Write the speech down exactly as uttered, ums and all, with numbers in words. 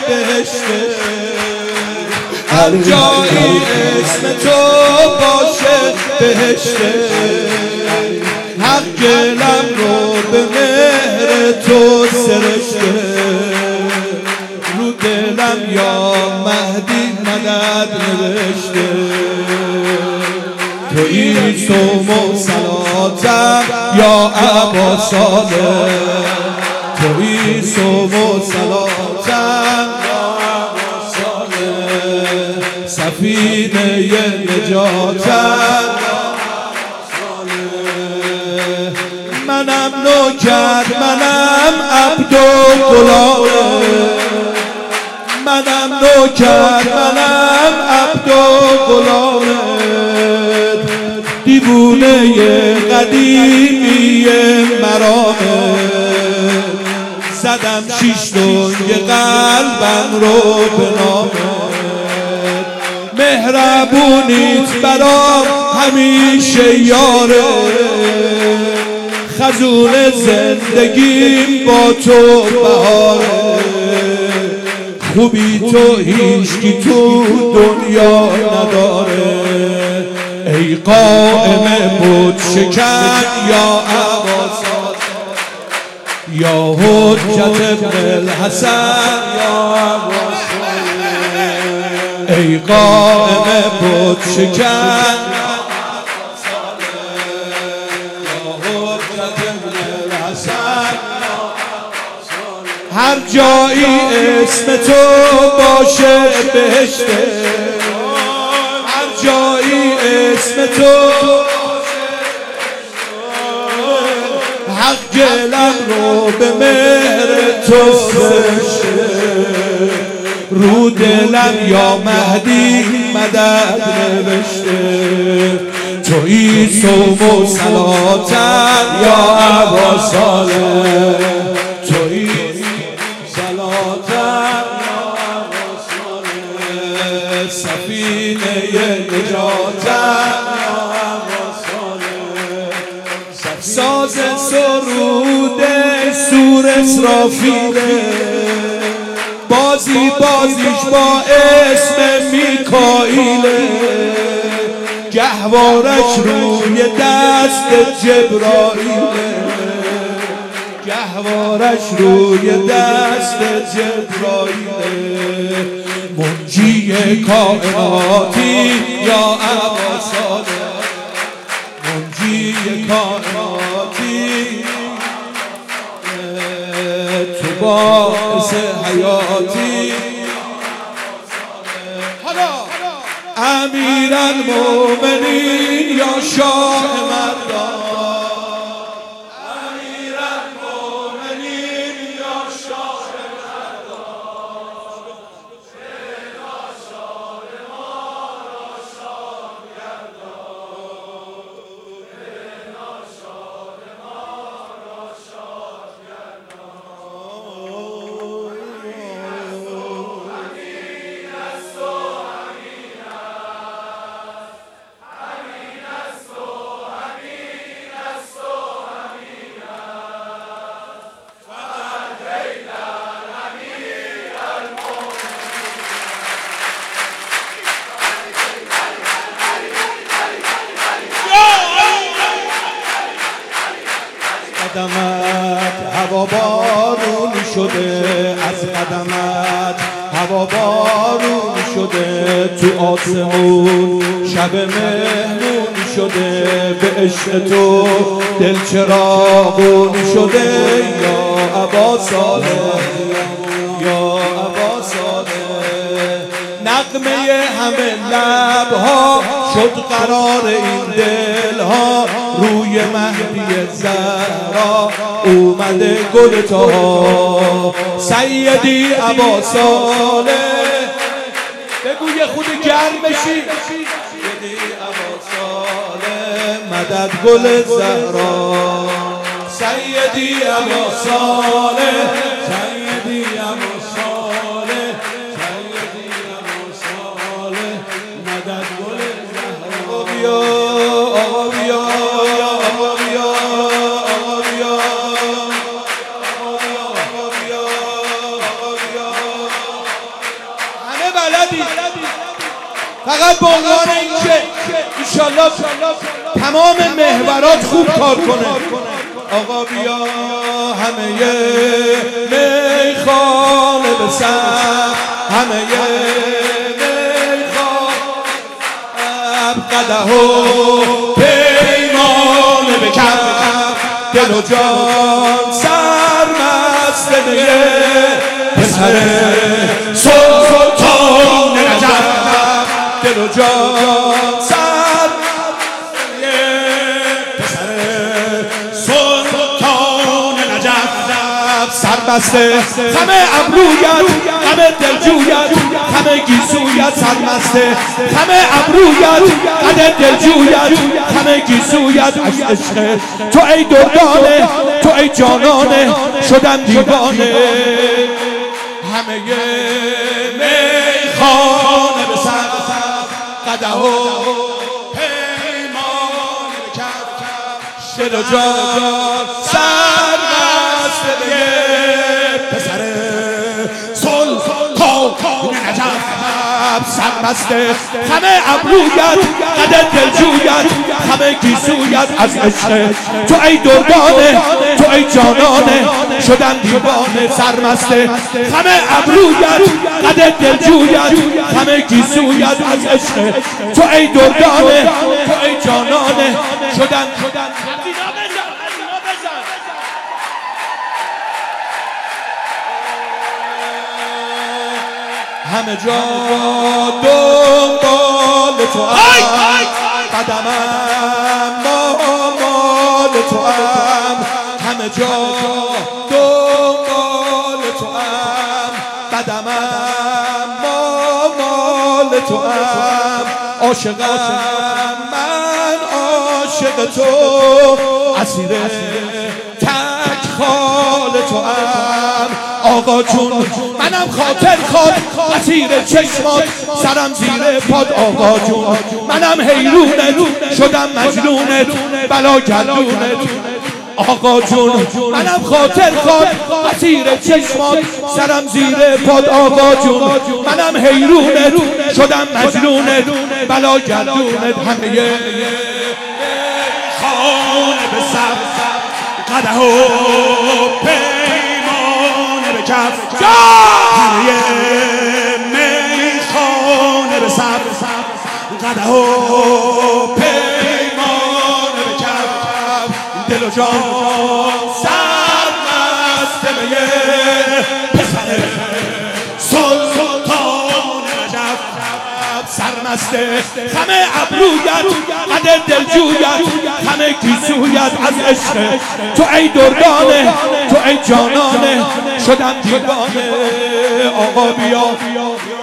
بهشته، هر جایی اسم تو باشه بهشته، حق گلم رو به مهر تو سرشته، رو دلم یا مهدی مدد نوشته، تویی صوم و صلاتم یا ابا صالح، تویی صوم و صلاتم یا ابا صالح، سفینه نجاتم یا ابا صالح، منم نوکر منم عبد و غلامه، منم نوکر منم عبد و غلامه، دیوونه قدیمی مرامه، زدم شیش دنگ قلبم رو به نامه، مهربونیت برام همیشه یاره، خزون زندگیم با تو بهاره، خوبی تو هیچکی تو دنیا نداره، ای قائم بود شکن یا ابا صالح، یا حجت ابن الحسن یا ابا صالح، ای قائم بود شکن یا ابا صالح، یا حجت ابن الحسن، هر جایی اسم تو باشه بهشته، هر جایی اسم تو حق گلم رو به مهر تو سرشته، رو دلم یا مهدی مدد نوشته، تویی صوم و صلاتم یا ابا صالح، تویی صلاتم یا ابا صالح، سفینه نجاتم یا ابا صالح، ساز سرود سور اسرافیله، بازی بازیش با اسم میکائیله، گهوارش روی دست جبرائیله، گهوارش روی دست جبرائیله، منجی کائناتی یا ابا صالح، منجی کائناتی، تو باعث حیاتی، امیر المؤمنین یا شاه مردان، امیر المؤمنین یا شاه مردان، بنا شاد ما را شاد گردان، بنا شاد ما را شاد گردان، امین است و امین است، امین است و امین است و امین است، فقط حیدر امیر قدمت هوا بارون شده، از قدمت هوا بارون شده، تو آسمون شب مهمون شده، به عشق تو دل چراغون شده، یا ابا صالح یا ابا صالح، نغمه همه لبها شد قرار این دلها، روی مهدی زهرا اومده گل تا، سیدی ابا صالح، بگو یه خود گرم بشی، سیدی ابا صالح مدد گل زهرا، سیدی ابا صالح، سیدی ابا صالح، سیدی ابا صالح مدد گل زهرا، بیا بیا بیا بیا فقط به عنوان اینکه انشالله تمام محورات خوب کار کنه. آقا بیا همه میخانه به سر، همه میخانه قدح و پیمانه به کف، دل و جان سرمست میه پسر سلطان نجف، دل و جان سر پسر سلطان نجف، سربسته همه ابرویت، همه دلجویت، همه گیسویت، سرمسته همه ابرویت، همه دلجویت، همه گیسویت، عشق تو ای دردانه، تو ای جانانه، شدم دیوانه. همه میخانه به سر، قدح و پیمان به کف، دل و جان سرمست میه پسر سلطان نجف، سرمسته همه ابرویت، قدر دلجویت، همه گیسویت، از عشق تو ای دردانه، تو ای جانانه، شدم دیوانه. سرمسته همه ابرویت، قدر دلجویت، همه گیسویت، از عشق تو ای دردانه، تو ای جانانه، شدم همه جا دنبال تو ام، قدمم مال تو ام، همه جا دنبال تو ام، قدمم مال تو ام، عاشقم من عاشق تو، اسیر تک خال تو ام. آقا جون منم خاطر خواد، اسیر چشمات، سرم زیر پاد. آقا جون منم حیرونت، شدم مجنونت، بلا گردونت. آقا جون منم خاطر خواد، اسیر چشمات، سرم زیر پاد. آقا جون منم حیرونت، شدم مجنونت، بلا گردونت. همه خانه به سر، قدح و پیمانه به کف، همه میخانه به سر، قدح و پیمانه به کف، دل و جان سرمست میه پسر سلطان نجف، سرمسته همه ابرویت، قدر دلجویت، همه گیسویت، از عشق تو ای دردانه، تو ای جانانه، شدم دیوانه. آقا بیا